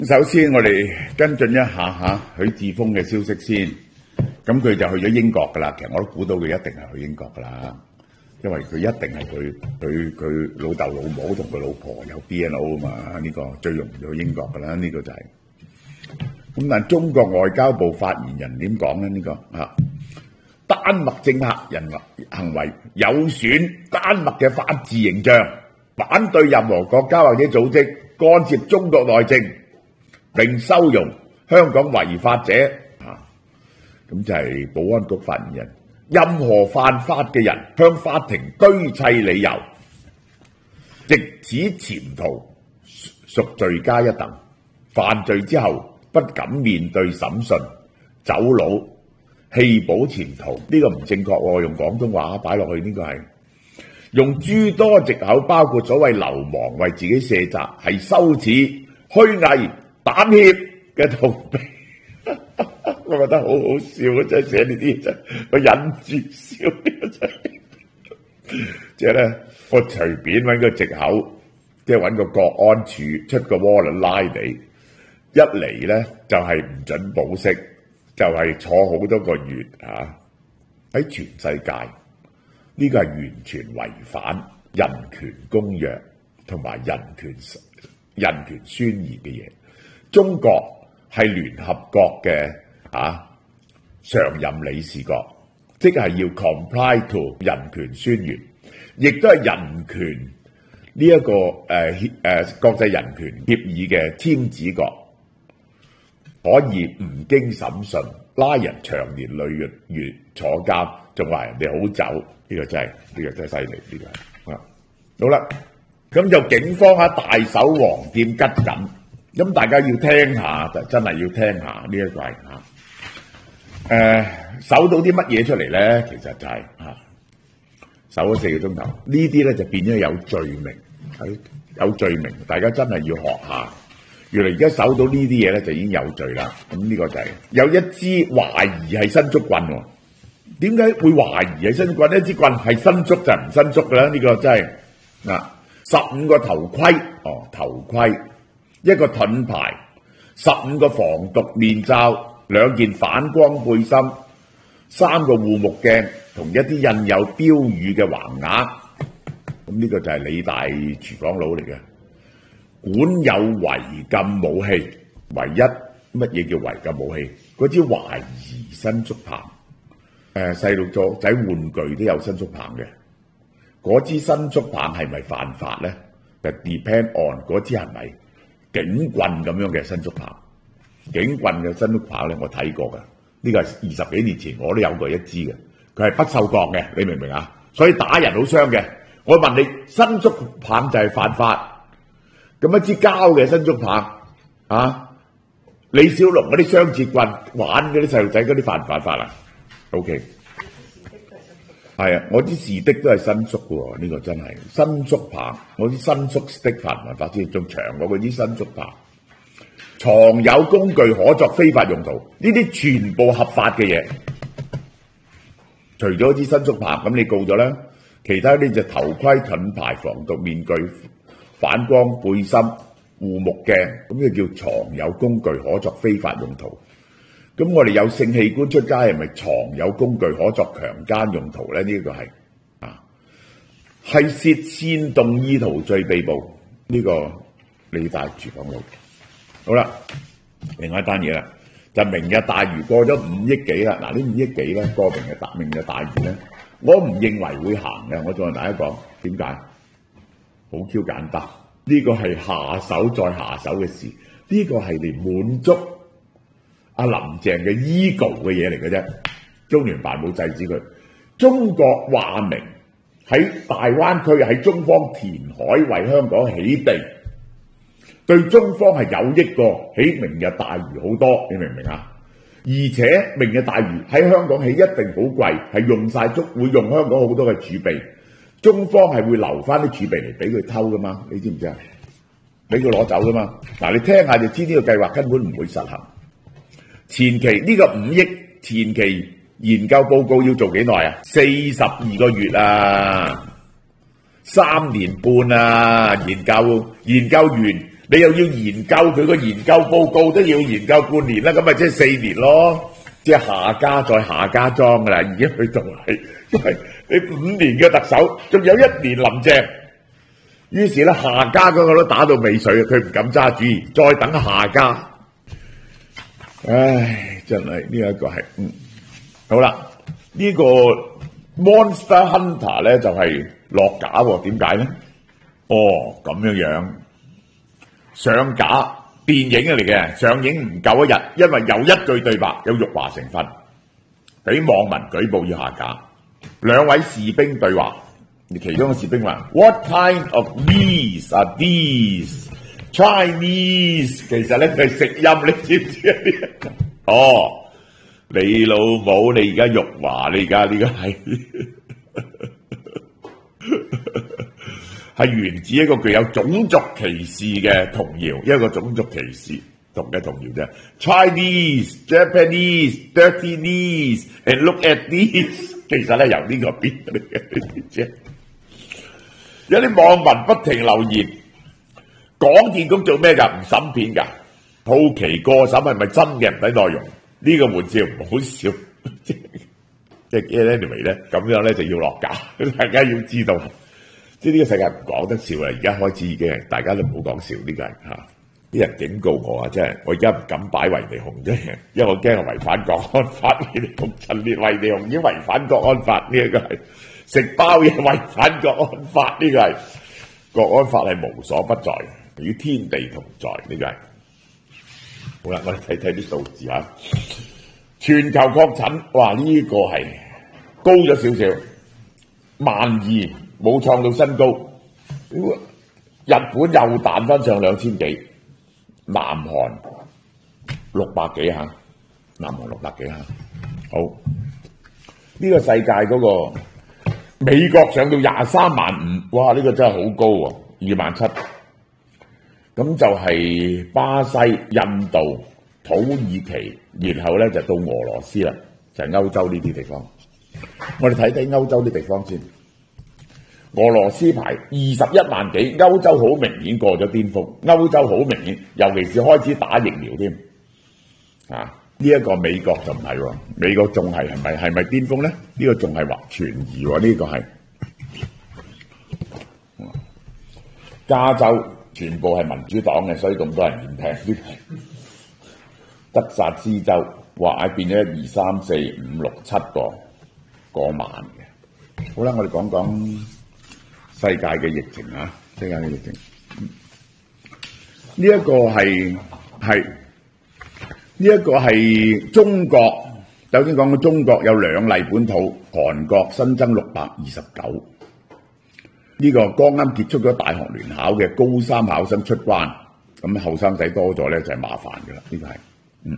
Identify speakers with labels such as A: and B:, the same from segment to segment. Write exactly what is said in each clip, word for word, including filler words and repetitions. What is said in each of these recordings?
A: 首先，我哋跟進一下嚇許智峰嘅消息先。咁佢就去咗英國噶啦。其實我都估到佢一定係去英國噶啦，因為佢一定係佢佢佢老豆老母同佢老婆有 B N O 啊嘛。呢個最容易去英國噶啦，呢個就係。咁但係中國外交部發言人點講咧？呢個嚇丹麥政客人行為有損丹麥嘅法治形象，反對任何國家或者組織干涉中國內政，並收容香港違法者。啊，咁就係保安局發言人。任何犯法嘅人向法庭堆砌理由，藉此潛逃，屬罪加一等。犯罪之後不敢面對審訊，走佬棄保潛逃，呢、這個唔正確喎。用廣東話擺落去，呢、這個係用諸多藉口，包括所謂流亡、為自己卸責，係羞恥、虛偽、膽怯嘅逃避。我覺得好好笑啊！真係寫呢啲真，我忍住笑呢真係。即係咧，我隨便揾個藉口，即係揾個國安處出個 warrant 拉你，一嚟咧就係、是、唔準保釋，就係、是、坐好多個月嚇。喺、啊、全世界呢、這個係完全違反人權公約同埋人權人權宣言嘅嘢。中國係聯合國嘅啊常任理事國，即係要 comply to 人權宣言，亦都係人權呢、這、一個誒誒、呃、國際人權協議嘅簽字國，可以唔經審訊拉人長年累月月坐監，仲話人哋好走，呢、這個真係呢、這個真係犀利，呢、這個係啊好啦，咁就警方喺大手黃店吉緊。咁大家要聽下，就真係要聽下呢一個係嚇。誒，搜到啲乜嘢出嚟咧？其實就係嚇，搜咗四個鐘頭，呢啲咧就變咗有罪名，係有罪名。大家真係要學下。原來而家搜到呢啲嘢咧，就已經有罪啦。咁呢個就係有一支懷疑係新竹棍喎。點解會懷疑係新竹棍？一支棍係新竹就唔新竹㗎啦。呢個真係嗱，十五個頭盔，哦頭盔。一個盾牌，十五個防毒面罩，兩件反光背心，三個護目鏡，同一啲印有標語嘅橫額。咁呢個就係理大廚房佬嚟嘅。管有違禁武器，唯一乜嘢叫違禁武器？嗰支懷疑新竹棒。誒細路仔仔玩具都有新竹棒嘅。嗰支新竹棒係咪犯法咧？就 depend on 嗰支係咪？警棍咁樣嘅新竹棒，警棍嘅新竹棒咧，我睇過噶。呢、這個係二十幾年前我都有過一支嘅，佢係不鏽鋼嘅，你明唔明啊？所以打人好傷嘅。我問你，新竹棒就係犯法，咁一支膠嘅新竹棒啊？李小龍嗰啲雙節棍玩嗰啲細路仔嗰啲犯唔犯法啊 ？OK， 係啊，我啲士的都係新竹嘅喎，呢、這個真係新竹棒，我啲新竹的犯唔犯法先，仲長過嗰啲新竹棒。藏有工具可作非法用途，呢啲全部合法嘅嘢。除咗支新竹棒，咁你告咗啦。其他呢就頭盔、盾牌、防毒面具、反光背心、護目鏡，咁呢叫藏有工具可作非法用途。咁我哋有性器官出街係咪藏有工具可作強姦用途咧？呢、這個係啊，係涉煽動意圖罪被捕。呢、這個理大廚房佬。好啦，另外一單嘢啦，就明日大嶼過咗五億幾啦。嗱，呢五億幾咧，過明日大明日大嶼咧，我唔認為會行嘅。我再同大家講點解？好 Q 簡單，呢、這個係下手再下手嘅事，呢、這個係嚟滿足阿林鄭嘅 ego 嘅嘢嚟嘅啫。中聯辦冇制止佢，中國話明喺大灣區喺中方填海為香港起地，對中方係有益過起明日大嶼好多，你明唔明啊？而且明日大嶼喺香港起一定好貴，係用晒足，會用香港好多嘅儲備，中方係會留翻啲儲備嚟俾佢偷噶嘛？你知唔知啊？俾佢攞走噶嘛？嗱，你聽下就知呢個計劃根本唔會實行。前期呢個五億前期研究報告要做幾耐啊？四十二個月啊，三年半啊，研究研究完。 你又要研究佢個研究報告，都要研究半年啦，咁咪即係四年咯，即係下家再下家莊噶啦，而家佢仲係因為你五年嘅特首，仲有一年林鄭，於是咧下家嗰個都打到尾水，佢唔敢揸主意，再等下家。唉，真係呢一個係嗯好啦，呢個 Monster Hunter 咧就係落架喎，點解咧？哦，咁樣樣上架電影嚟嘅，上映唔夠一日，因為有一句對白有辱華成分，俾網民舉報要下架。兩位士兵對話，其中個士兵話 ：What kind of these are these Chinese？ 其實咧佢係食音，你知唔知啊？哦，你老母，你而家辱華，你而家呢個係係源自一個具有種族歧視嘅童謠，一個種族歧視同嘅童謠啫。Chinese, Japanese, dirty knees, and look at these。其實咧由呢個邊嚟嘅啫。有啲網民不停留言，港電局做咩㗎？唔審片㗎？好奇過審係咪真嘅？唔睇內容，呢、這個玩笑唔好笑。即係 anyway 咧，咁樣咧就要落架，大家要知道。即係呢個世界唔講得笑啦，而家開始已經係大家都唔好講笑，呢個係嚇。啲人警告我啊，真係我而家唔敢擺維尼熊啫，因為我驚係違反國安法。維尼熊陳列維尼熊已經違反國安法，呢一個係食包嘢違反國安法，呢個係國安法係無所不在，與天地同在，呢個係。好啦，我哋睇睇啲數字嚇，全球確診，哇！呢個係高咗少少，萬二冇創到新高。日本又彈翻上兩千幾，南韓六百幾嚇，南韓六百幾嚇。好，呢個世界嗰個美國上到廿三萬五，哇！呢個真係好高喎，二萬七。咁就係巴西、印度、土耳其，然後咧就到俄羅斯啦，就係歐洲呢啲地方。我哋睇睇歐洲啲地方先。俄羅斯排二十一萬幾，歐洲好明顯過咗巔峰，歐洲好明顯，尤其是開始打疫苗添。啊，呢一個美國就唔係喎，美國仲係係咪係咪巔峰咧？呢個仲係話存疑喎，呢個係加州。全部係民主黨嘅，所以咁多人唔聽。呢係德薩斯州話變咗一二三四五六七個過萬嘅。好啦，我哋講講世界嘅疫情啊，世界嘅疫情。呢、這、一個係係呢一個係中國。首先講到中國有兩例本土，韓國新增六百二十九。呢個剛啱結束咗大學聯考嘅高三考生出關，咁後生仔多咗咧就係麻煩嘅啦。呢個係嗯，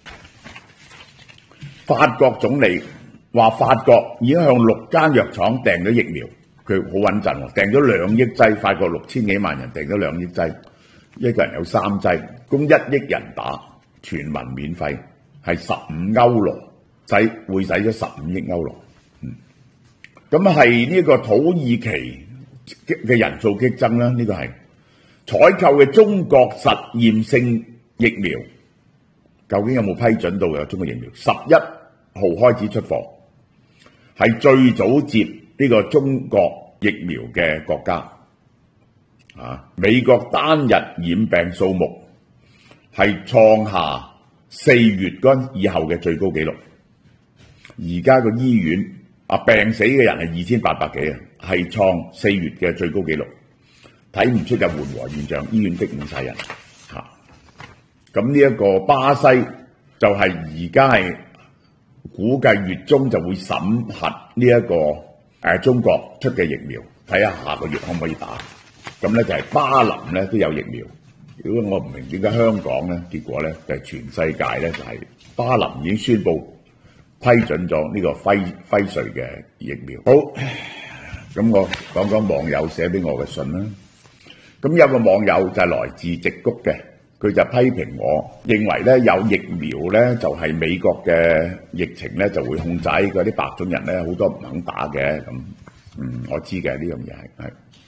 A: 法國總理話法國已經向六間藥廠訂咗疫苗，佢好穩陣喎，訂咗兩億劑。法國六千幾萬人訂咗兩億劑，一個人有三劑，供一億人打，全民免費，係十五歐羅，使會使咗十五億歐羅。嗯，咁係呢個土耳其嘅人數激增啦，呢、這個係採購嘅中國實驗性疫苗，究竟有冇批准到嘅中國疫苗？十一號開始出貨，係最早接呢個中國疫苗嘅國家。啊，美國單日染病數目係創下四月嗰以後嘅最高紀錄。而家個醫院啊，病死嘅人係二千八百幾啊。係創四月嘅最高紀錄，睇唔出有緩和現象，醫院逼唔晒人嚇。咁呢一個巴西就係而家係估計月中就會審核呢、這、一個誒、呃、中國出嘅疫苗，睇下下個月可唔可以打。咁咧就係巴林咧都有疫苗。如果我唔明點解香港咧，結果咧就係、是、全世界咧就係、是、巴林已經宣布批准咗呢個輝輝瑞嘅疫苗。好。咁我講講網友寫俾我嘅信啦。咁有個網友就係來自矽谷嘅，佢就批評我，認為咧有疫苗咧就係美國嘅疫情咧就會控制，嗰啲白種人咧好多唔肯打嘅咁。嗯，我知嘅呢樣嘢係係。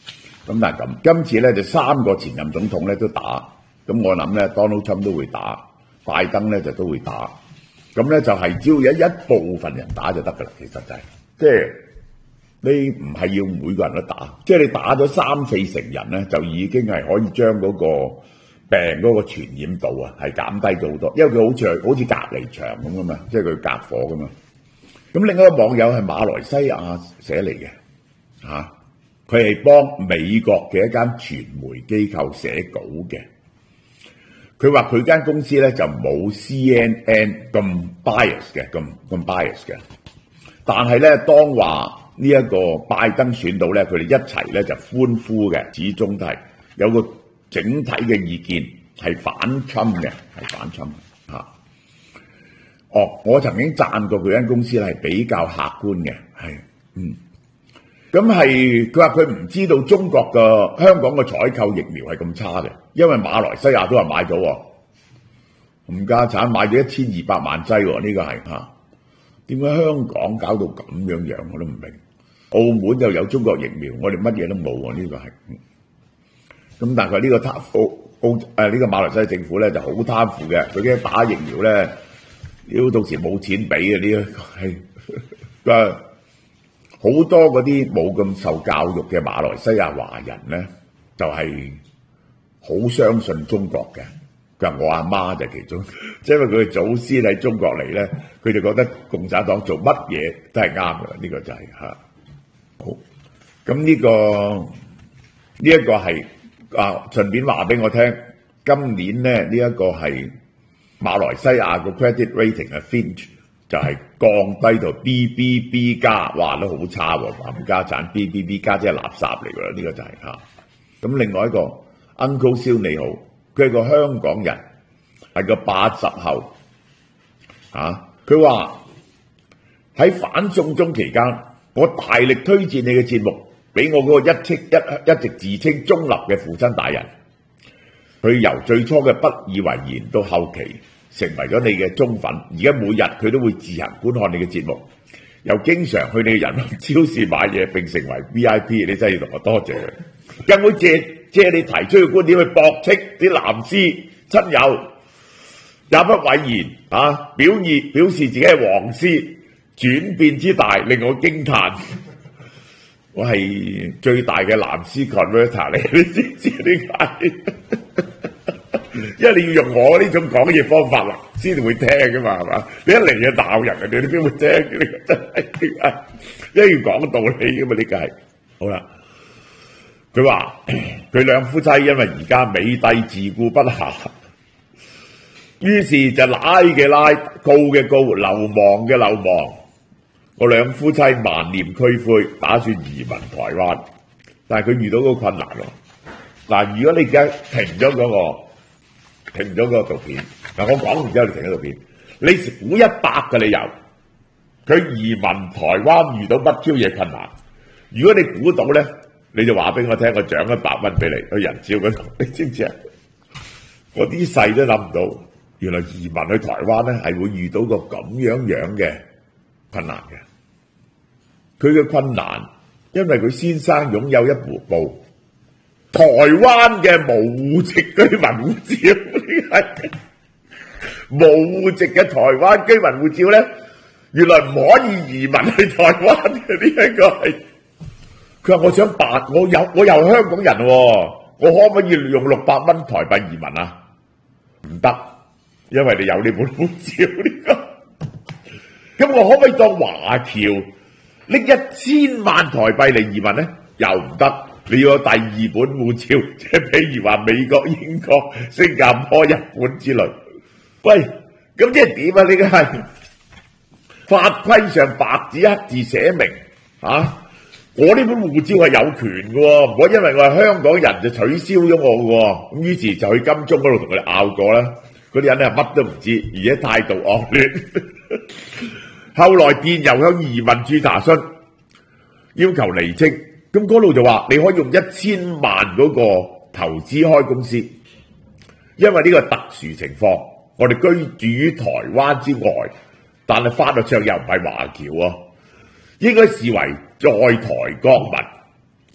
A: 咁但係咁，今次咧就三個前任總統咧都打，咁我諗咧 Donald Trump 都會打，拜登咧就都會打，咁咧就係只要有一部分人打就得㗎啦。其實就係、是、即係你唔係要每個人都打，即係你打咗三四成人咧，就已經係可以將嗰個病嗰個傳染度啊係減低咗好多，因為佢好似好似隔離牆咁噶嘛，即係佢隔火噶嘛。咁另外一個網友係馬來西亞寫嚟嘅嚇。佢係幫美國嘅一間傳媒機構寫稿嘅，佢話佢間公司咧就冇 C N N 咁 bias 嘅，咁咁 bias 嘅，但係咧當話呢一個拜登選到咧，佢哋一齊咧就歡呼嘅，始終都係有個整體嘅意見係反侵嘅，係反侵嚇。哦，我曾經讚過佢間公司咧係比較客觀嘅，係嗯。咁係佢話佢唔知道中國嘅香港嘅採購疫苗係咁差嘅，因為馬來西亞都話買咗喎，冚家產買咗一千二百萬劑喎，呢個係嚇。點解香港搞到咁樣樣我都唔明？澳門又有中國疫苗，我哋乜嘢都冇喎，呢個係。咁但係呢個貪澳澳誒呢個馬來西亞政府咧就好貪腐嘅，佢驚打疫苗咧，屌到時冇錢俾嘅，呢一個係。好多嗰啲冇咁受教育嘅馬來西亞華人咧，就係好相信中國嘅。佢話我阿媽就其中，即係因為佢嘅祖先喺中國嚟咧，佢就覺得共產黨做乜嘢都係啱嘅。呢個就係嚇好。咁呢個呢一個係啊，順便話俾我聽，今年咧呢一個係馬來西亞個 credit rating 係 Fitch。就係降低到 B B B 加，哇都好差喎，冚家產 B B B 加即係垃圾嚟㗎啦，呢、這個就係、是、嚇。咁另外一個 Uncle 蕭你好，佢係個香港人，係個八十後嚇。佢話喺反送中期間，我大力推薦你嘅節目俾我嗰個一直一一直自稱中立嘅父親大人。佢由最初嘅不以為然到後期，成為咗你嘅忠粉，而家每日佢都會自行觀看你嘅節目，又經常去你嘅人民超市買嘢，並成為 V I P， 你真係要同我多謝。更會借借你提出嘅觀點去駁斥啲藍絲親友，也不諱言啊，表意表示自己係黃絲，轉變之大令我驚歎。我係最大嘅藍絲 converter 嚟，你知唔知點解？因為你要用我呢種講嘢方法啦，先至會聽噶嘛，係嘛？你一嚟就鬧人，你邊會聽？呢個真係，因為要講道理噶嘛，呢個係好啦。佢話佢兩夫妻因為而家美帝自顧不暇，於是就拉嘅拉，告嘅告，流亡嘅流亡。我兩夫妻萬念俱灰，打算移民台灣，但係佢遇到個困難喎。嗱，如果你而家停咗嗰個。停咗個圖片，嗱我講完之後你停咗圖片，你估一百個理由，佢移民台灣遇到乜招嘢困難？如果你估到咧，你就話俾我聽，我獎一百蚊俾你去人照嗰度，你知唔知啊？我啲細都諗唔到，原來移民去台灣咧係會遇到個咁樣樣嘅困難嘅。佢嘅困難，因為佢先生擁有一部部台灣嘅無戶籍居民護照，係無戶籍嘅台灣居民護照咧，原來唔可以移民去台灣嘅。呢一個係佢話我想辦，我有我又香港人喎，我可唔可以用六百蚊台幣移民啊？唔得，因為你有呢本護照呢個。咁我可唔可以當華僑拎一千萬台幣嚟移民咧？又唔得。你要有第二本護照，即係譬如話美國、英國、新加坡、日本之類。喂，咁即係點啊？呢個係法規上白紙黑字寫明，啊，我呢本護照係有權嘅喎，唔可以因為我係香港人就取消咗我嘅喎。咁於是就去金鐘嗰度同佢哋拗過啦。嗰啲人咧乜都唔知，而且態度惡劣。後來電郵向移民處查詢，要求釐清。咁嗰度就話你可以用一千萬嗰個投資開公司，因為呢個特殊情況，我哋居住於台灣之外，但係法律上又唔係華僑喎，應該視為在台國民。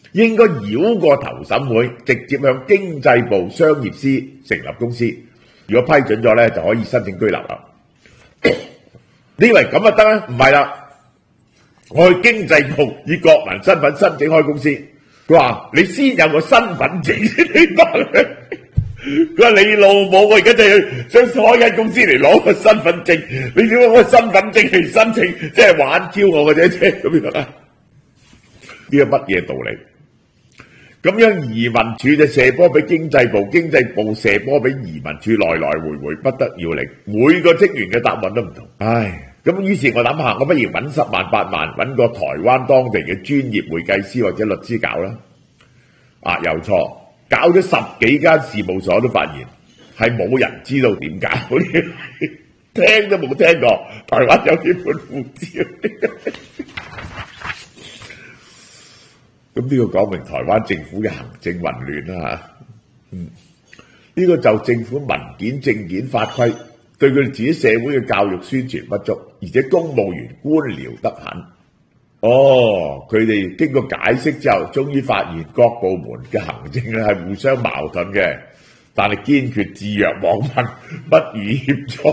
A: 應該繞過投審會，直接向經濟部商業司成立公司。如果批准咗咧，就可以申請居留啦。你以為咁就得咩？唔係啦，我去經濟部以國民身份申請開公司，佢話你先有個身份證先得。佢話你老母，我而家就要想開間公司嚟攞個身份證，你點解我身份證嚟申請？即係玩 Q 我嘅啫，啫咁樣啊？呢個乜嘢道理？咁樣移民署就射波俾經濟部，經濟部射波俾移民署，來來回回不得要領，每個職員嘅答案都唔同。唉，咁於是我諗下，我不如揾十萬八萬，揾個台灣當地嘅專業會計師或者律師搞啦。啊，又錯，搞咗十幾間事務所都發現係冇人知道點搞呢？聽都冇聽過，台灣有幾本護照。咁呢個講明台灣政府嘅行政混亂啦嚇，嗯，呢個就政府文件、證件、法規對佢哋自己社會嘅教育宣傳不足，而且公務員官僚得很。哦，佢哋經過解釋之後，終於發現各部門嘅行政咧係互相矛盾嘅，但係堅決置若罔聞，不予協助。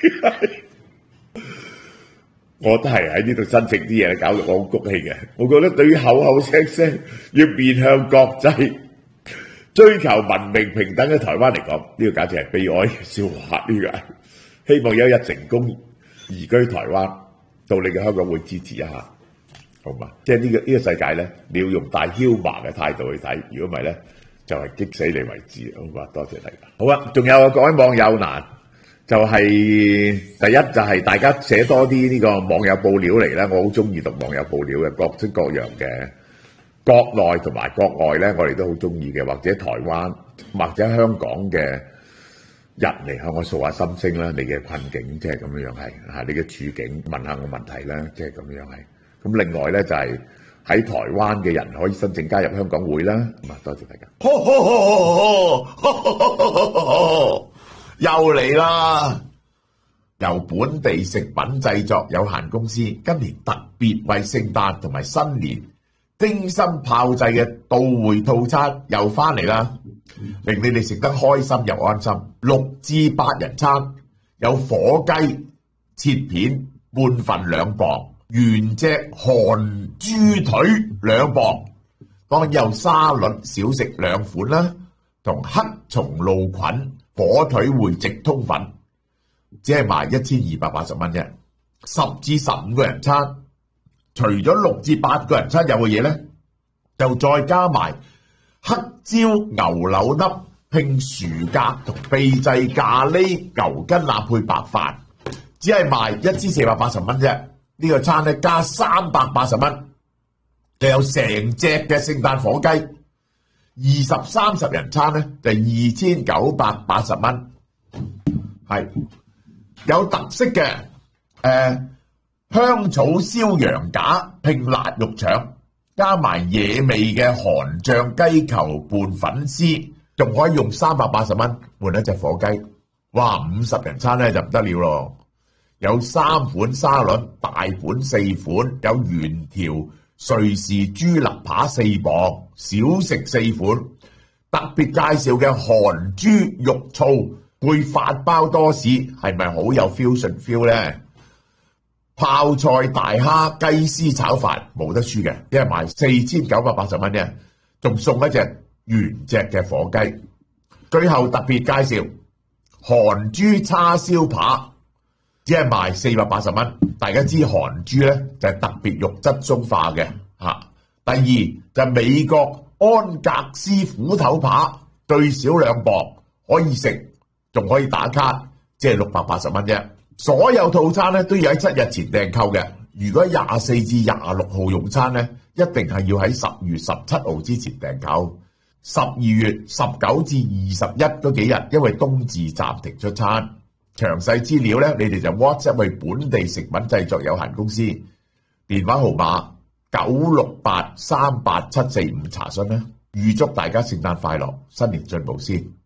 A: 我都係喺呢度申請啲嘢，搞到我好谷氣嘅。我覺得對於口口聲聲要面向國際、追求文明平等嘅台灣嚟講，呢個簡直係悲哀嘅笑話。呢個希望有一日成功移居台灣，到你嘅香港會支持一下，好嘛？即係呢個呢個世界咧，你要用大囂麻嘅態度去睇，如果唔係咧，就係激死你為止。好嘛？多謝大家。好啊，仲有各位網友嗱。就係第一就係大家寫多啲呢個網友報料嚟咧，我好中意讀網友報料嘅，各式各樣嘅國內同埋國外咧，我哋都好中意嘅，或者台灣或者香港嘅人嚟向我訴下心聲啦，你嘅困境即係咁樣樣係嚇，你嘅處境問下我問題啦，即係咁樣係。咁另外咧就係喺台灣嘅人可以申請加入香港會啦。咁啊，多謝大家。
B: 呵呵呵呵呵呵呵又嚟啦！由本地食品製作有限公司今年特別為聖誕同埋新年精心炮製嘅到會套餐又翻嚟啦，令你哋食得開心又安心。六至八人餐有火雞切片半份兩磅，原隻韓豬腿兩磅，當然有沙律小食兩款啦，同黑松露菌火腿會直通粉，只係賣一千二百八十蚊啫。十至十五個人餐，除咗六至八個人餐有嘅嘢咧，就再加埋黑椒牛柳粒拼薯格同秘製咖喱牛筋腩配白飯，只係賣一千四百八十蚊啫。呢個餐咧加三百八十蚊，就有成隻嘅聖誕火雞。二十三十人餐咧就二千九百八十蚊，係有特色嘅。誒、呃，香草燒羊架拼辣肉腸，加埋野味嘅韓醬雞球拌粉絲，仲可以用三百八十蚊換一隻火雞。哇！五十人餐咧就唔得了咯，有三款沙律，大盤四款，有原條瑞士豬肋扒四磅，小食四款，特別介紹嘅韓豬肉醋配法包多士，係咪好有 fusion feel 呢？泡菜大蝦雞絲炒飯冇得輸嘅，一係賣四千九百八十蚊啫，仲送一隻原隻嘅火雞。最後特別介紹韓豬叉燒扒，只係賣四百八十蚊。大家知韓豬咧就係、是、特別肉質鬆化嘅吓、啊。第二就係、美國安格斯虎頭扒，最少兩磅可以食，仲可以打卡，即係六百八十蚊啫。所有套餐咧都要喺七日前訂購嘅。如果廿四至廿六號用餐咧，一定係要喺十月十七號之前訂購。十二月十九至二十一嗰幾日，因為冬至暫停出餐。詳細資料咧，你哋就 WhatsApp 去本地食品製作有限公司，電話號碼九六八三八七四五查詢啦。預祝大家聖誕快樂，新年進步先。